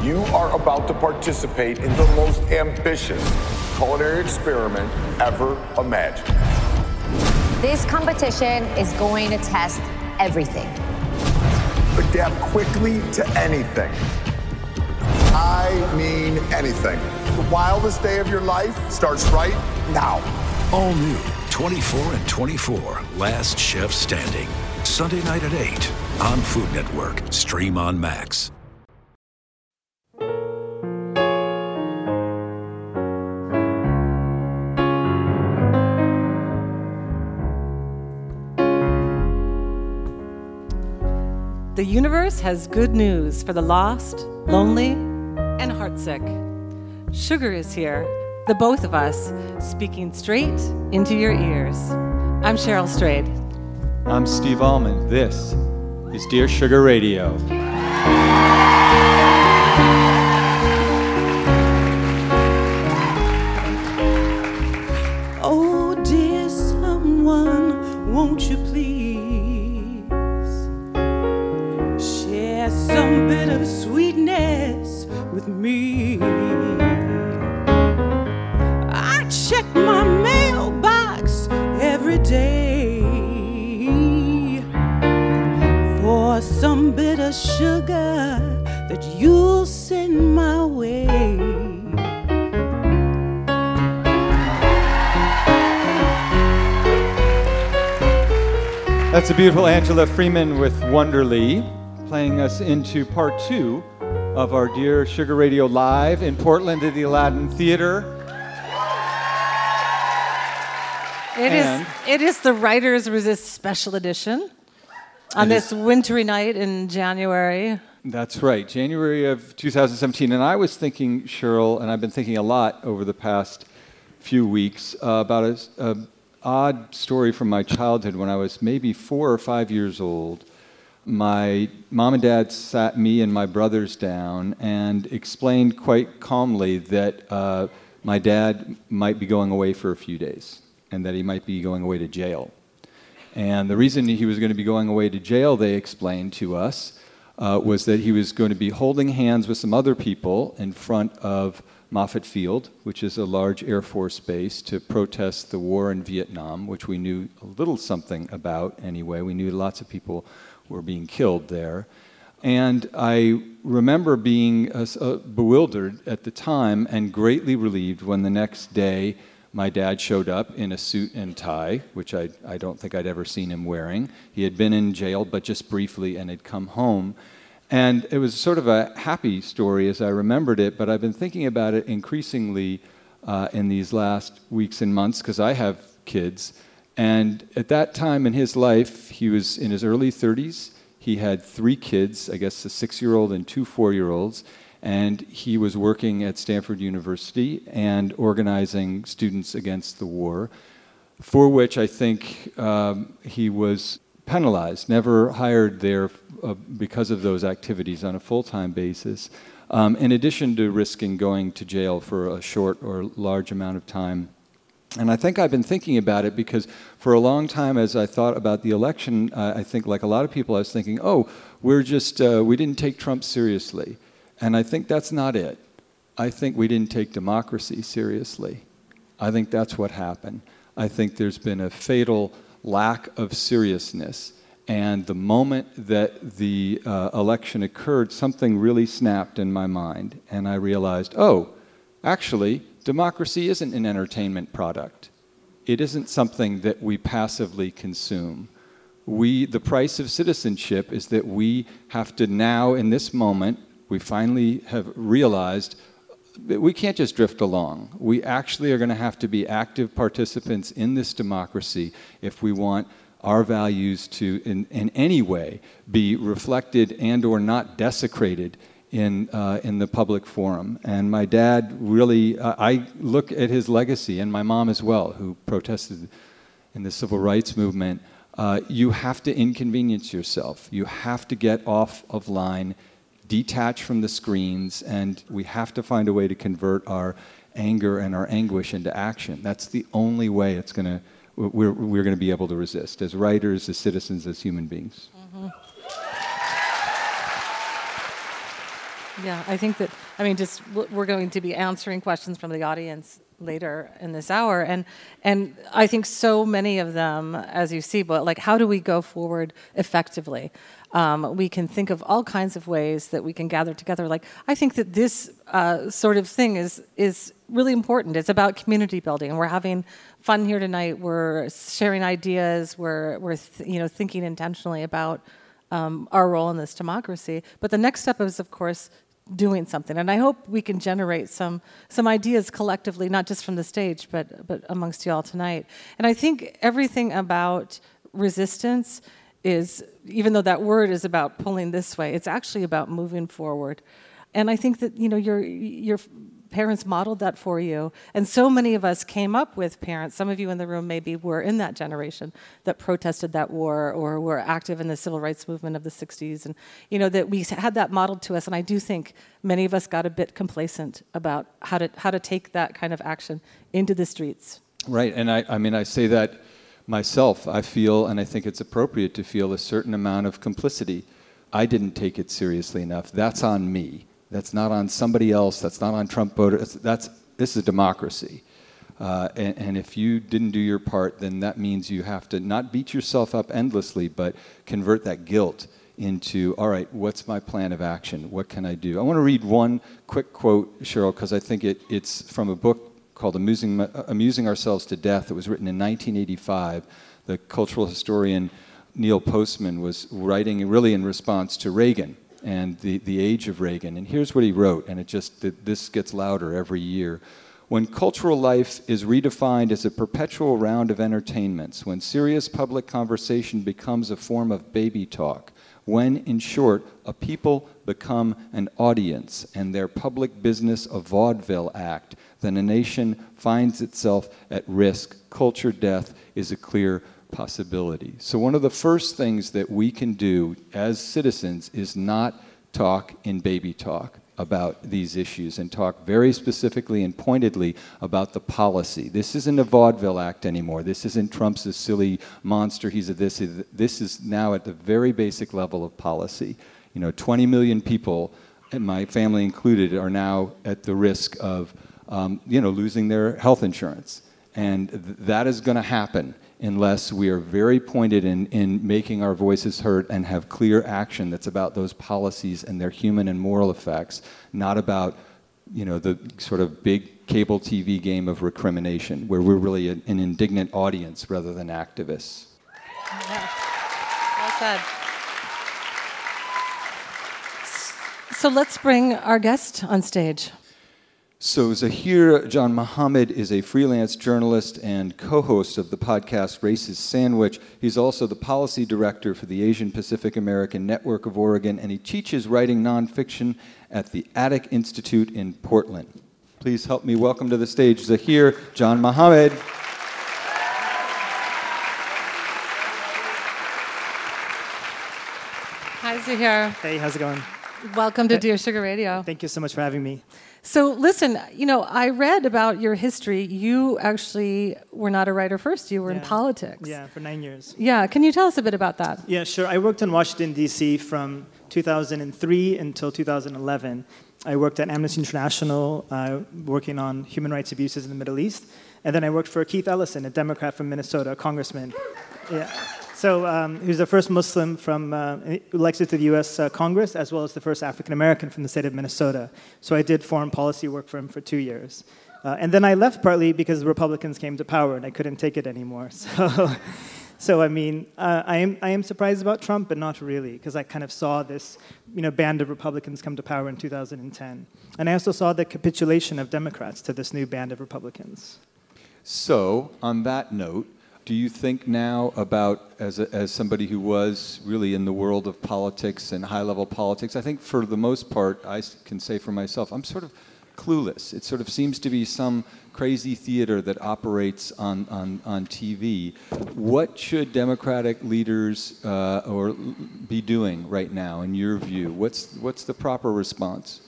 You are about to participate in the most ambitious culinary experiment ever imagined. This competition is going to test everything. Adapt quickly to anything. I mean anything. The wildest day of your life starts right now. All new 24 and 24, Last Chef Standing. Sunday night at 8 on Food Network. Stream on Max. The universe has good news for the lost, lonely, and heartsick. Sugar is here, the both of us, speaking straight into your ears. I'm Cheryl Strayed. I'm Steve Allman. This is Dear Sugar Radio. Oh, dear someone, won't you please share some bit of sweetness with me? I check my mailbox every day for some bit of sugar that you'll send my way. That's the beautiful Angela Freeman with Wonderly, playing us into part 2 of our Dear Sugar Radio Live in Portland at the Aladdin Theater. It is the Writers Resist Special Edition on this wintry night in January. That's right, January of 2017. And I was thinking, Cheryl, and I've been thinking a lot over the past few weeks about an odd story from my childhood when I was maybe 4 or 5 years old. My mom and dad sat me and my brothers down and explained quite calmly that my dad might be going away for a few days and that he might be going away to jail. And the reason he was going to be going away to jail, they explained to us, was that he was going to be holding hands with some other people in front of Moffett Field, which is a large Air Force base, to protest the war in Vietnam, which we knew a little something about anyway. We knew lots of people were being killed there. And I remember being bewildered at the time and greatly relieved when the next day my dad showed up in a suit and tie, which I don't think I'd ever seen him wearing. He had been in jail, but just briefly, and had come home. And it was sort of a happy story as I remembered it, but I've been thinking about it increasingly in these last weeks and months, because I have kids. And at that time in his life, he was in his early 30s. He had 3 kids, I guess a 6-year-old and 2 4-year-olds. And he was working at Stanford University and organizing students against the war, for which I think he was penalized, never hired there because of those activities on a full-time basis, in addition to risking going to jail for a short or large amount of time. And I think I've been thinking about it because for a long time as I thought about the election, I think like a lot of people I was thinking, we didn't take Trump seriously. And I think that's not it. I think we didn't take democracy seriously. I think that's what happened. I think there's been a fatal lack of seriousness. And the moment that the election occurred, something really snapped in my mind. And I realized, actually, democracy isn't an entertainment product. It isn't something that we passively consume. The price of citizenship is that we have to now, in this moment, we finally have realized that we can't just drift along. We actually are going to have to be active participants in this democracy if we want our values to, in any way, be reflected and or not desecrated in the public forum. And my dad really, I look at his legacy, and my mom as well, who protested in the civil rights movement. You have to inconvenience yourself. You have to get off of line, detach from the screens, and we have to find a way to convert our anger and our anguish into action. That's the only way we're going to be able to resist, as writers, as citizens, as human beings. Mm-hmm. Yeah, I think that, we're going to be answering questions from the audience later in this hour, and I think so many of them, as you see, but like, how do we go forward effectively? We can think of all kinds of ways that we can gather together. Like, I think that this sort of thing is really important. It's about community building, and we're having fun here tonight. We're sharing ideas. We're thinking intentionally about our role in this democracy. But the next step is, of course, doing something. And I hope we can generate some ideas collectively, not just from the stage, but amongst you all tonight. And I think everything about resistance is, even though that word is about pulling this way, it's actually about moving forward. And I think that, your parents modeled that for you. And so many of us came up with parents, some of you in the room maybe were in that generation that protested that war or were active in the civil rights movement of the 60s. And, that we had that modeled to us. And I do think many of us got a bit complacent about how to take that kind of action into the streets. Right, and I say that myself. I feel, and I think it's appropriate to feel, a certain amount of complicity. I didn't take it seriously enough. That's on me. That's not on somebody else. That's not on Trump voters. This is a democracy. And if you didn't do your part, then that means you have to not beat yourself up endlessly, but convert that guilt into, all right, what's my plan of action? What can I do? I want to read one quick quote, Cheryl, because I think it's from a book called Amusing Ourselves to Death. It was written in 1985. The cultural historian Neil Postman was writing really in response to Reagan and the age of Reagan. And here's what he wrote, and this gets louder every year. When cultural life is redefined as a perpetual round of entertainments, when serious public conversation becomes a form of baby talk, when, in short, a people become an audience and their public business a vaudeville act, then a nation finds itself at risk. Culture death is a clear possibility. So one of the first things that we can do as citizens is not talk in baby talk about these issues and talk very specifically and pointedly about the policy. This isn't a vaudeville act anymore. This isn't Trump's a silly monster. He's a this. This is now at the very basic level of policy. 20 million people, and my family included, are now at the risk of losing their health insurance. And that is going to happen unless we are very pointed in making our voices heard and have clear action that's about those policies and their human and moral effects, not about the sort of big cable TV game of recrimination, where we're really an indignant audience rather than activists. Yeah. Well said. So let's bring our guest on stage. So Zahir John Muhammad is a freelance journalist and co-host of the podcast Racist Sandwich. He's also the policy director for the Asian Pacific American Network of Oregon, and he teaches writing nonfiction at the Attic Institute in Portland. Please help me welcome to the stage Zahir John Muhammad. Hi, Zahir. Hey, how's it going? Welcome to Dear Sugar Radio. Thank you so much for having me. So listen, I read about your history. You actually were not a writer first. You were in politics. Yeah, for 9 years. Yeah, can you tell us a bit about that? Yeah, sure. I worked in Washington, D.C. from 2003 until 2011. I worked at Amnesty International, working on human rights abuses in the Middle East. And then I worked for Keith Ellison, a Democrat from Minnesota, a congressman. Yeah. So he was the first Muslim from elected to the U.S. Congress, as well as the first African-American from the state of Minnesota. So I did foreign policy work for him for 2 years. And then I left partly because the Republicans came to power, and I couldn't take it anymore. So I am surprised about Trump, but not really, because I kind of saw this band of Republicans come to power in 2010. And I also saw the capitulation of Democrats to this new band of Republicans. So, on that note, do you think now about, as somebody who was really in the world of politics and high-level politics, I think for the most part, I can say for myself, I'm sort of clueless. It sort of seems to be some crazy theater that operates on TV. What should Democratic leaders be doing right now, in your view? What's the proper response?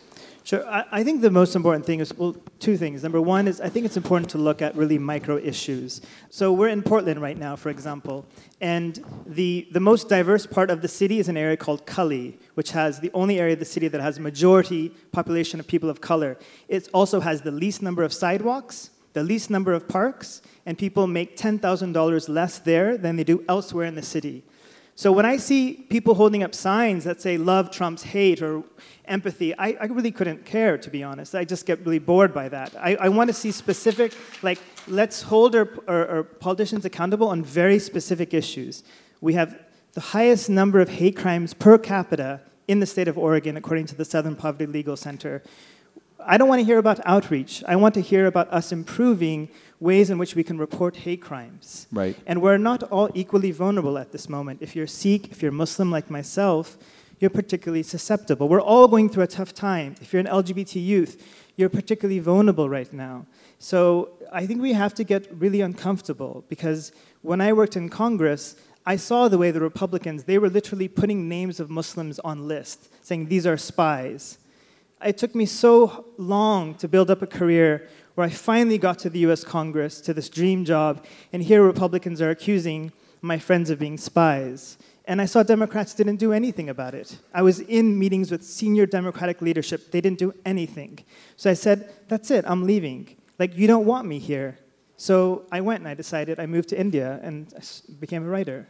Sure. I think the most important thing is, well, two things. Number one is I think it's important to look at really micro issues. So we're in Portland right now, for example, and the most diverse part of the city is an area called Cully, which has the only area of the city that has majority population of people of color. It also has the least number of sidewalks, the least number of parks, and people make $10,000 less there than they do elsewhere in the city. So when I see people holding up signs that say love trumps hate or empathy, I really couldn't care, to be honest. I just get really bored by that. I want to see specific, like, let's hold our politicians accountable on very specific issues. We have the highest number of hate crimes per capita in the state of Oregon, according to the Southern Poverty Legal Center. I don't want to hear about outreach. I want to hear about us improving ways in which we can report hate crimes. Right. And we're not all equally vulnerable at this moment. If you're Sikh, if you're Muslim like myself, you're particularly susceptible. We're all going through a tough time. If you're an LGBT youth, you're particularly vulnerable right now. So I think we have to get really uncomfortable, because when I worked in Congress, I saw the way the Republicans, they were literally putting names of Muslims on lists, saying these are spies. It took me so long to build up a career where I finally got to the US Congress, to this dream job, and here Republicans are accusing my friends of being spies. And I saw Democrats didn't do anything about it. I was in meetings with senior Democratic leadership. They didn't do anything. So I said, that's it, I'm leaving. Like, you don't want me here. So I went and I decided I moved to India and I became a writer.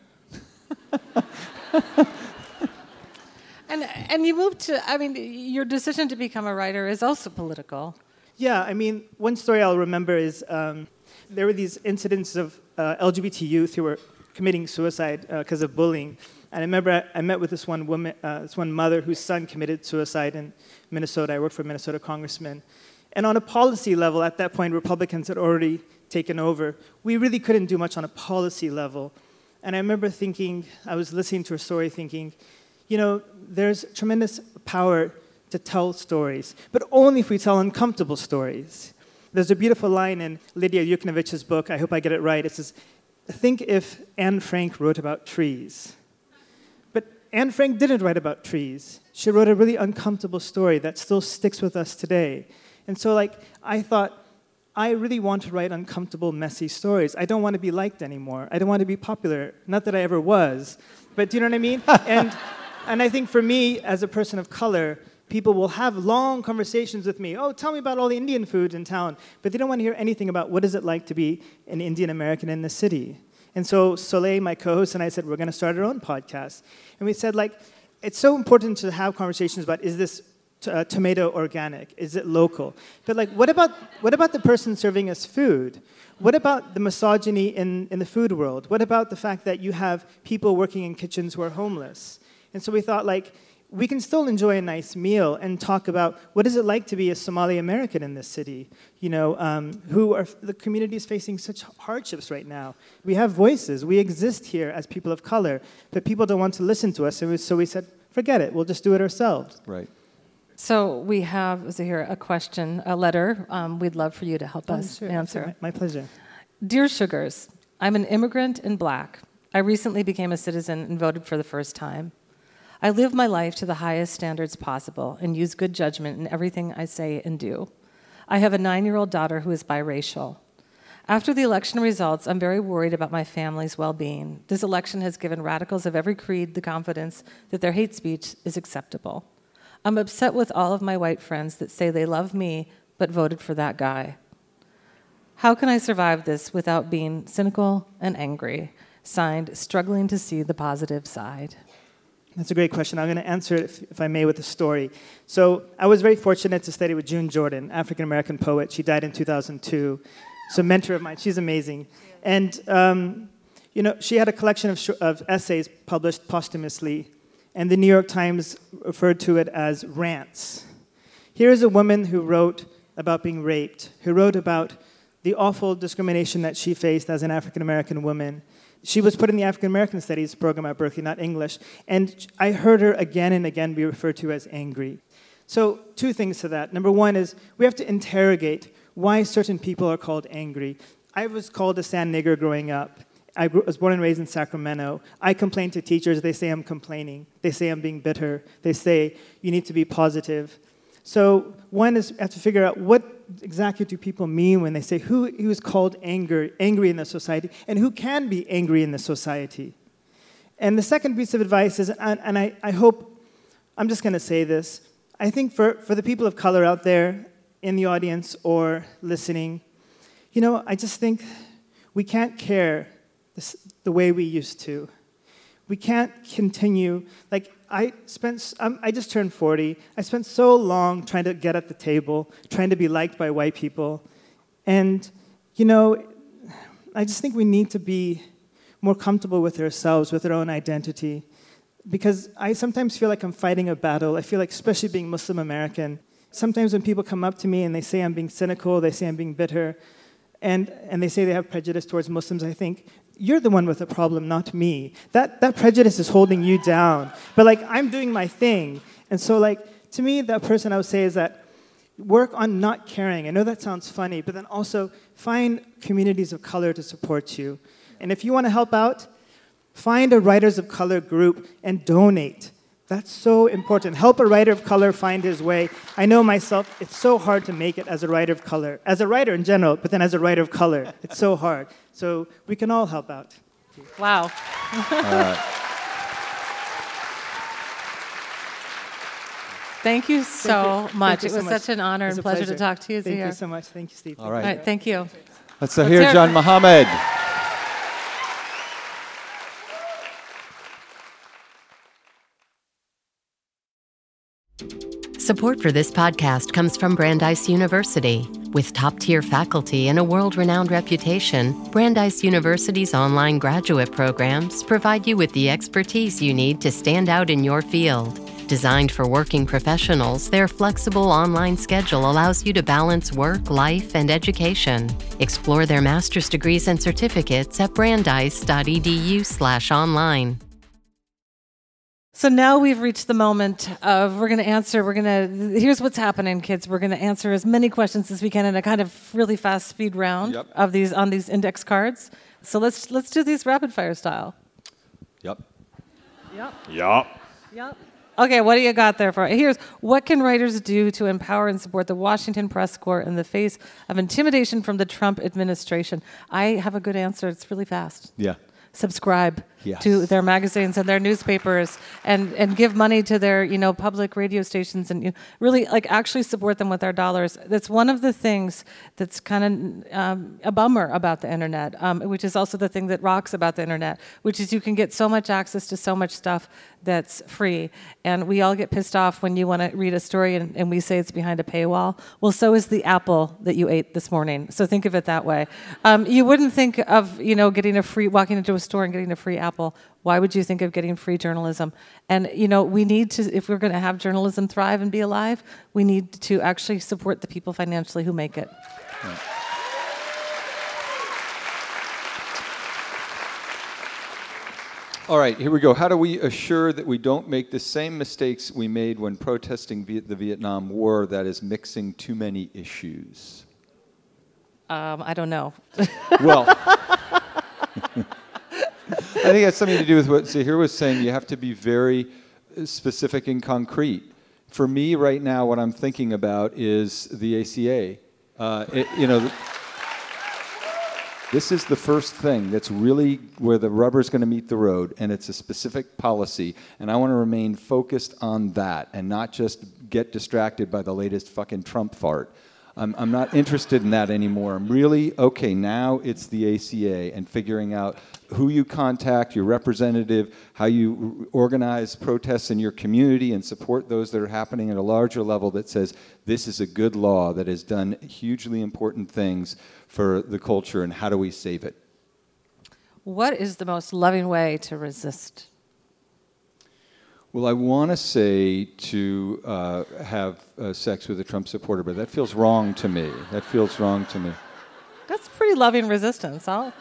And you moved to, I mean, your decision to become a writer is also political. Yeah, I mean, one story I'll remember is there were these incidents of LGBT youth who were committing suicide because of bullying. And I remember I met with this one woman, this one mother whose son committed suicide in Minnesota. I worked for a Minnesota congressman. And on a policy level, at that point, Republicans had already taken over. We really couldn't do much on a policy level. And I remember thinking, I was listening to her story thinking, you know, there's tremendous power to tell stories, but only if we tell uncomfortable stories. There's a beautiful line in Lydia Yukinovich's book, I hope I get it right. It says, think if Anne Frank wrote about trees. But Anne Frank didn't write about trees. She wrote a really uncomfortable story that still sticks with us today. And so, like, I thought, I really want to write uncomfortable, messy stories. I don't want to be liked anymore. I don't want to be popular. Not that I ever was, but do you know what I mean? And I think for me, as a person of color, people will have long conversations with me. Oh, tell me about all the Indian foods in town. But they don't want to hear anything about what is it like to be an Indian American in the city. And so Soleil, my co-host, and I said, we're going to start our own podcast. And we said, like, it's so important to have conversations about, is this tomato organic? Is it local? But, like, what about the person serving us food? What about the misogyny in the food world? What about the fact that you have people working in kitchens who are homeless? And so we thought, like, we can still enjoy a nice meal and talk about what is it like to be a Somali American in this city, you know, who are the community is facing such hardships right now. We have voices. We exist here as people of color, but people don't want to listen to us. And so we said, forget it. We'll just do it ourselves. Right. So we have, is here a question, a letter. We'd love for you to help us sure. answer. My pleasure. Dear Sugars, I'm an immigrant and Black. I recently became a citizen and voted for the first time. I live my life to the highest standards possible and use good judgment in everything I say and do. I have a 9-year-old daughter who is biracial. After the election results, I'm very worried about my family's well-being. This election has given radicals of every creed the confidence that their hate speech is acceptable. I'm upset with all of my white friends that say they love me but voted for that guy. How can I survive this without being cynical and angry? Signed, struggling to see the positive side. That's a great question. I'm going to answer it, if I may, with a story. So I was very fortunate to study with June Jordan, African-American poet. She died in 2002. So a mentor of mine. She's amazing. And, you know, she had a collection of essays published posthumously, and the New York Times referred to it as rants. Here's a woman who wrote about being raped, who wrote about the awful discrimination that she faced as an African-American woman. She was put in the African American Studies program at Berkeley, not English, and I heard her again and again be referred to as angry. So 2 things to that. Number 1 is we have to interrogate why certain people are called angry. I was called a sand nigger growing up. I was born and raised in Sacramento. I complain to teachers. They say I'm complaining. They say I'm being bitter. They say you need to be positive. So one is have to figure out what exactly do people mean when they say who is called angry in the society, and who can be angry in the society. And the second piece of advice is, and I hope, I'm just going to say this, I think for the people of color out there in the audience or listening, I just think we can't care the way we used to. We can't continue, I just turned 40. I spent so long trying to get at the table, trying to be liked by white people. And, I just think we need to be more comfortable with ourselves, with our own identity. Because I sometimes feel like I'm fighting a battle. I feel like, especially being Muslim American, sometimes when people come up to me and they say I'm being cynical, they say I'm being bitter, and they say they have prejudice towards Muslims, I think, you're the one with a problem, not me. That prejudice is holding you down. But I'm doing my thing. And so to me, that person I would say is that work on not caring. I know that sounds funny, but then also find communities of color to support you. And if you want to help out, find a Writers of Color group and donate. That's so important. Help a writer of color find his way. I know myself, it's so hard to make it as a writer of color. As a writer in general, but then as a writer of color, it's so hard. So we can all help out. Wow. Thank you so much. It was such an honor and pleasure to talk to you. Thank you so much. Thank you, Steve. All right. All right, thank you. Let's hear John Muhammad. Support for this podcast comes from Brandeis University. With top-tier faculty and a world-renowned reputation, Brandeis University's online graduate programs provide you with the expertise you need to stand out in your field. Designed for working professionals, their flexible online schedule allows you to balance work, life, and education. Explore their master's degrees and certificates at brandeis.edu/online. So now we've reached the moment of here's what's happening, kids. We're going to answer as many questions as we can in a kind of really fast speed round on these index cards. So let's do these rapid fire style. Yep. Okay, what do you got there for? Here's, what can writers do to empower and support the Washington Press Corps in the face of intimidation from the Trump administration? I have a good answer. It's really fast. Yeah. Subscribe to their magazines and their newspapers, and give money to their public radio stations, and really actually support them with our dollars. That's one of the things that's kind of a bummer about the internet, which is also the thing that rocks about the internet, which is you can get so much access to so much stuff that's free, and we all get pissed off when you want to read a story and we say it's behind a paywall. Well, so is the apple that you ate this morning. So think of it that way. You wouldn't think of walking into a store and getting a free apple. Why would you think of getting free journalism? And we need to, if we're going to have journalism thrive and be alive, we need to actually support the people financially who make it. Right. All right, here we go. How do we assure that we don't make the same mistakes we made when protesting the Vietnam War, that is mixing too many issues? I don't know. Well, I think it has something to do with what Zahir was saying. You have to be very specific and concrete. For me right now, what I'm thinking about is the ACA. This is the first thing that's really where the rubber's going to meet the road, and it's a specific policy, and I want to remain focused on that and not just get distracted by the latest fucking Trump fart. I'm not interested in that anymore. I'm really, okay, now it's the ACA and figuring out who you contact, your representative, how you organize protests in your community and support those that are happening at a larger level that says this is a good law that has done hugely important things for the culture, and how do we save it? What is the most loving way to resist? Well, I want to say to have sex with a Trump supporter, but that feels wrong to me. That's pretty loving resistance. I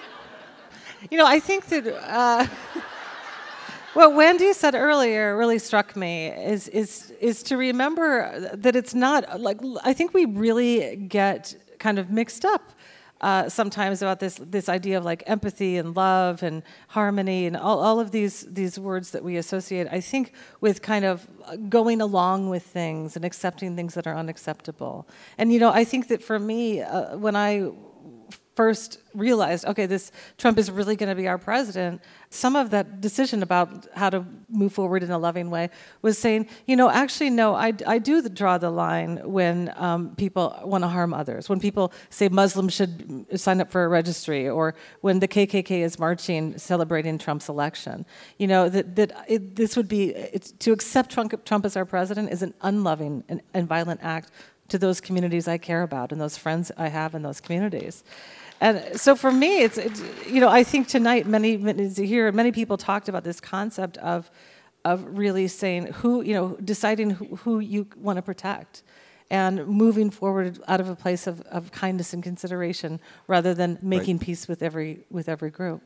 think that what Wendy said earlier really struck me is to remember that it's not I think we really get kind of mixed up sometimes about this idea of like empathy and love and harmony and all of these words that we associate, I think, with kind of going along with things and accepting things that are unacceptable. And, I think that for me, when I first realized, okay, this Trump is really going to be our president, some of that decision about how to move forward in a loving way was saying, actually, no, I do draw the line when people want to harm others, when people say Muslims should sign up for a registry, or when the KKK is marching celebrating Trump's election. This would be, to accept Trump as our president is an unloving and violent act to those communities I care about and those friends I have in those communities. And so for me, it's I think tonight many people talked about this concept of really saying deciding who you want to protect and moving forward out of a place of kindness and consideration rather than making peace with every group.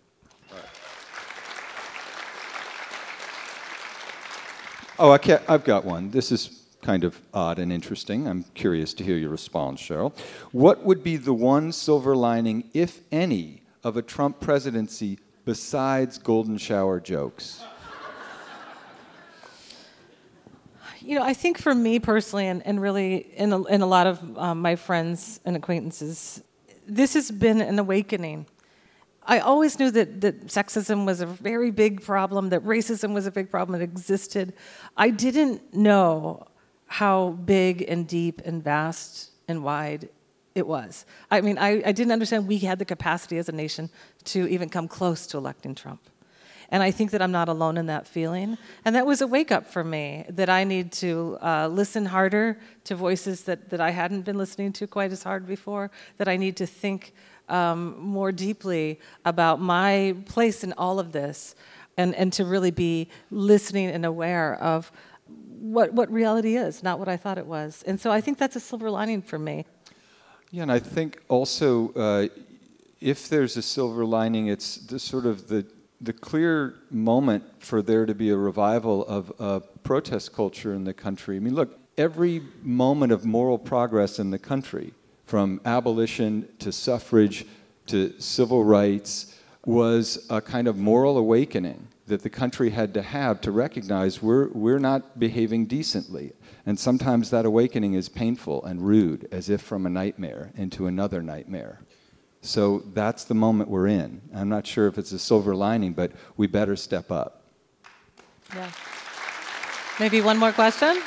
Oh, I've got one. This is kind of odd and interesting. I'm curious to hear your response, Cheryl. What would be the one silver lining, if any, of a Trump presidency besides golden shower jokes? I think for me personally, and really in a lot of my friends and acquaintances, this has been an awakening. I always knew that sexism was a very big problem, that racism was a big problem, it existed. I didn't know how big and deep and vast and wide it was. I mean, I didn't understand we had the capacity as a nation to even come close to electing Trump. And I think that I'm not alone in that feeling. And that was a wake-up for me, that I need to listen harder to voices that I hadn't been listening to quite as hard before, that I need to think more deeply about my place in all of this, and to really be listening and aware of what reality is, not what I thought it was. And so I think that's a silver lining for me. Yeah, and I think also if there's a silver lining, it's the clear moment for there to be a revival of protest culture in the country. I mean, look, every moment of moral progress in the country, from abolition to suffrage to civil rights, was a kind of moral awakening that the country had to have to recognize we're not behaving decently. And sometimes that awakening is painful and rude, as if from a nightmare into another nightmare. So that's the moment we're in. I'm not sure if it's a silver lining, but we better step up. Yeah. Maybe one more question?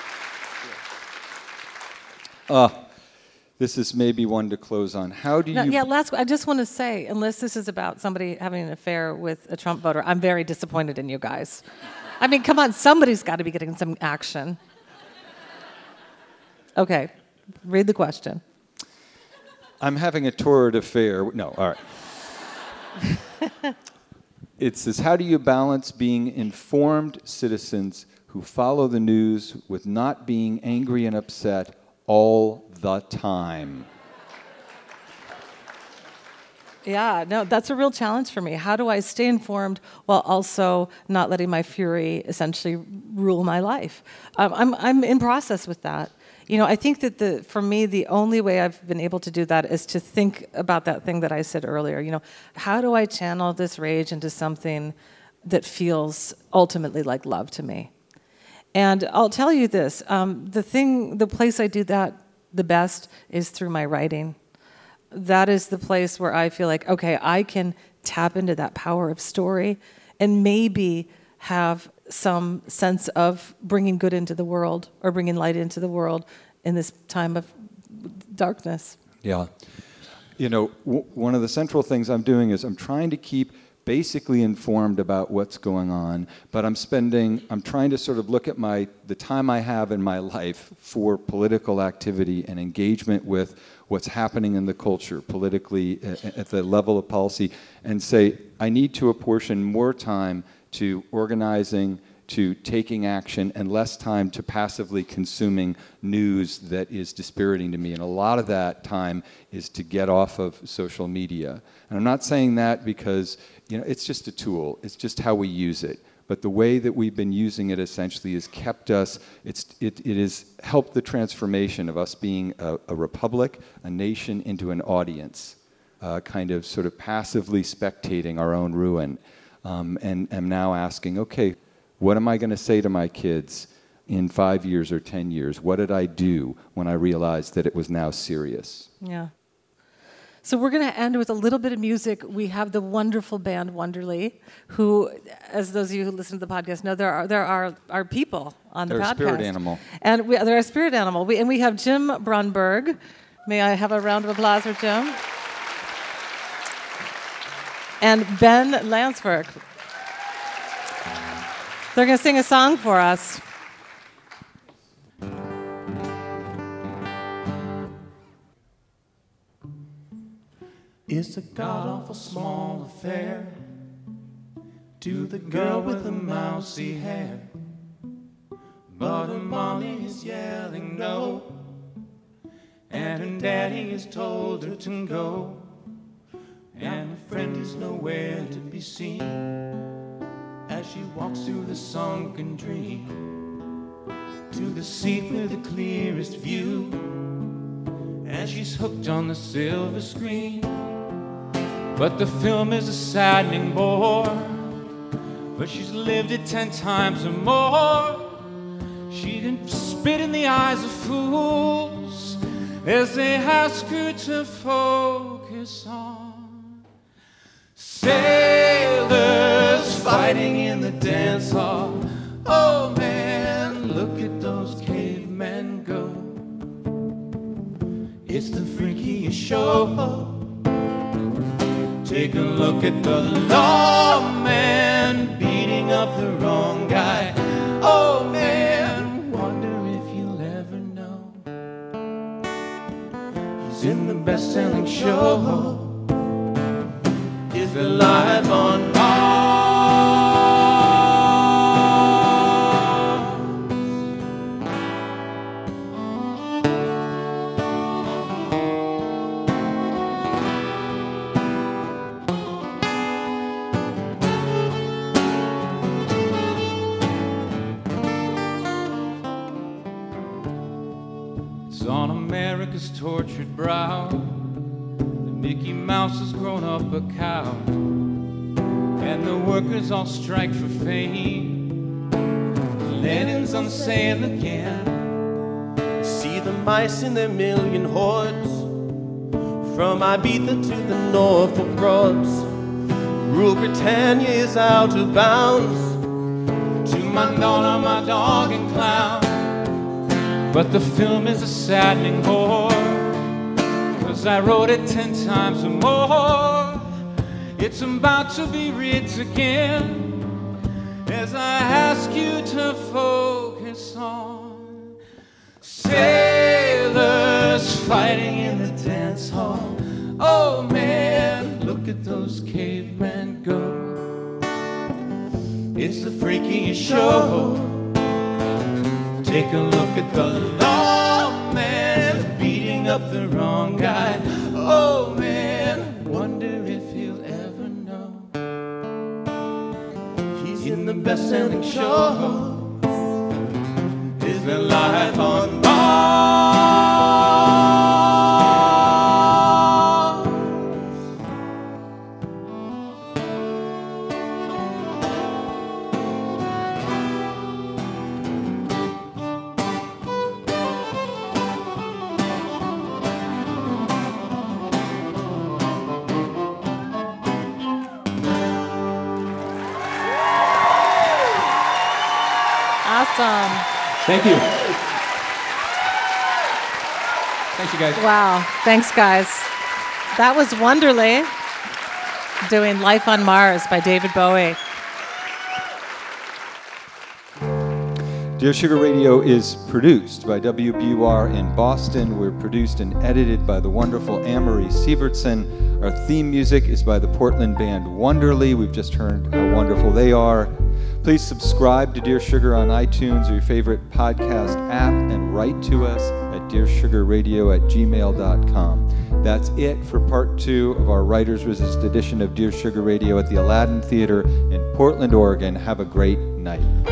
This is maybe one to close on. How do you... Yeah, I just want to say, unless this is about somebody having an affair with a Trump voter, I'm very disappointed in you guys. I mean, come on, somebody's got to be getting some action. Okay, read the question. I'm having a torrid affair. No, all right. It says, how do you balance being informed citizens who follow the news with not being angry and upset all the time? Yeah, no, that's a real challenge for me. How do I stay informed while also not letting my fury essentially rule my life? I'm in process with that. I think that for me, the only way I've been able to do that is to think about that thing that I said earlier. How do I channel this rage into something that feels ultimately like love to me? And I'll tell you this, the place I do that the best is through my writing. That is the place where I feel like, okay, I can tap into that power of story and maybe have some sense of bringing good into the world or bringing light into the world in this time of darkness. Yeah. One of the central things I'm doing is I'm trying to keep basically informed about what's going on, but I'm trying to sort of look at the time I have in my life for political activity and engagement with what's happening in the culture politically at the level of policy, and say, I need to apportion more time to organizing, to taking action, and less time to passively consuming news that is dispiriting to me. And a lot of that time is to get off of social media. And I'm not saying that because it's just a tool. It's just how we use it. But the way that we've been using it essentially has kept us, it has helped the transformation of us being a republic, a nation, into an audience. kind of sort of passively spectating our own ruin, and am now asking, okay, what am I going to say to my kids in 5 years or 10 years? What did I do when I realized that it was now serious? Yeah. So we're going to end with a little bit of music. We have the wonderful band Wonderly, who, as those of you who listen to the podcast know, there are people on the podcast. They're a spirit animal. And they're a spirit animal. We have Jim Brunberg. May I have a round of applause for Jim? And Ben Landsberg. They're going to sing a song for us. It's a god-awful small affair to the girl with the mousy hair, but her mommy is yelling no, and her daddy has told her to go, and her friend is nowhere to be seen as she walks through the sunken dream to the seat with the clearest view, and she's hooked on the silver screen. But the film is a saddening bore, but she's lived it 10 times or more. She can spit in the eyes of fools as they ask her to focus on sailors fighting in the dance hall. Oh man, look at those cavemen go. It's the freakiest show. Take a look at the lawman beating up the wrong guy. Oh man, wonder if you'll ever know. He's in the best-selling show. Is the life on Mars? On America's tortured brow, the Mickey Mouse has grown up a cow, and the workers all strike for fame. Lenin's on sale again. See the mice in their million hordes, from Ibiza to the Norfolk Broads. Rule Britannia is out of bounds. To my Nonna, my dog and clown. But the film is a saddening bore, 'cause I wrote it 10 times or more. It's about to be writ again as I ask you to focus on sailors fighting in the dance hall. Oh man, look at those cavemen go. It's the freakiest show. Take a look at the lawman beating up the wrong guy. Oh man, wonder if he'll ever know. He's in the best-selling show. Is there life on Mars? Awesome. Thank you. Thanks, you guys. Wow. Thanks, guys. That was Wonderly doing Life on Mars by David Bowie. Dear Sugar Radio is produced by WBUR in Boston. We're produced and edited by the wonderful Anne-Marie Sievertson. Our theme music is by the Portland band Wonderly. We've just heard how wonderful they are. Please subscribe to Dear Sugar on iTunes or your favorite podcast app and write to us at dearsugarradio@gmail.com. That's it for part 2 of our Writer's Resist edition of Dear Sugar Radio at the Aladdin Theater in Portland, Oregon. Have a great night.